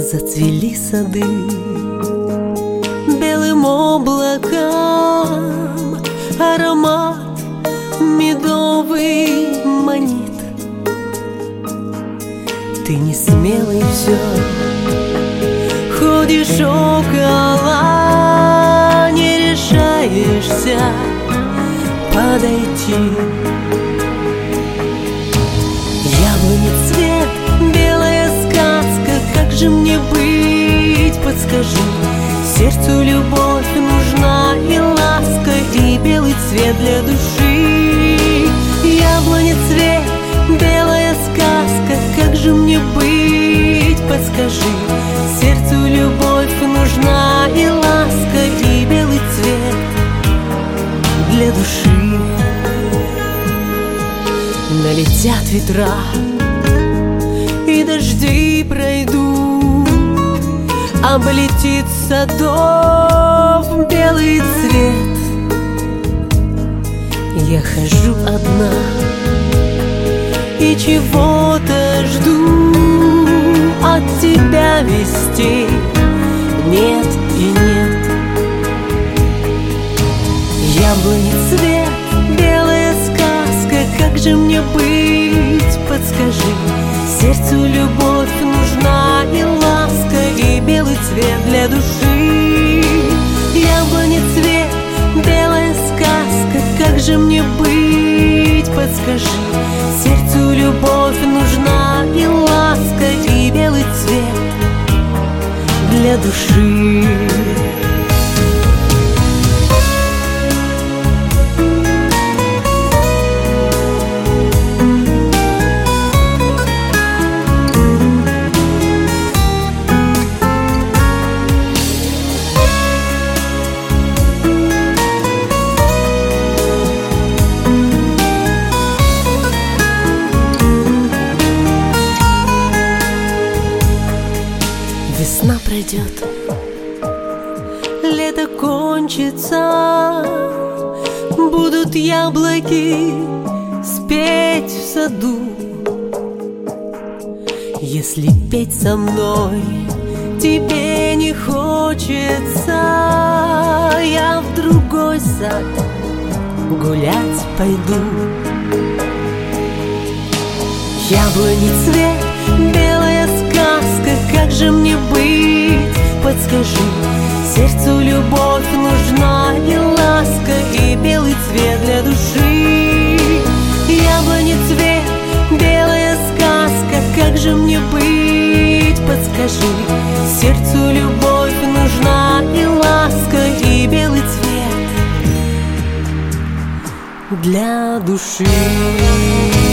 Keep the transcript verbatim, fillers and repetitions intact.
Зацвели сады белым облаком, аромат медовый манит. Ты не смелый все, ходишь около, не решаешься подойти. Яблони цвет, белая сказка, как же мне быть, подскажи. Сердцу любовь нужна и ласка, и белый цвет для души. Яблони цвет, белая сказка, как же мне быть, подскажи. Сердцу любовь нужна и ласка, и белый цвет для души. Налетят ветра и дожди пройдут, облетит садов белый цвет. Я хожу одна и чего-то жду, от тебя вестей нет и нет. Яблони цвет, белая сказка, как же мне быть, подскажи. Сердцу любовь нужна и ласка, и белый цвет для души. Яблони цвет, белая сказка, как же мне быть, подскажи. Сердцу любовь нужна и ласка, и белый цвет для души. Весна пройдет, лето кончится, будут яблоки спеть в саду. Если петь со мной тебе не хочется, я в другой сад гулять пойду. Яблони цвет, белая сказка, как же мне быть, подскажи. Сердцу любовь нужна и ласка, и белый цвет для души. Яблони цвет, белая сказка, как же мне быть, подскажи. Сердцу любовь нужна и ласка, и белый цвет для души.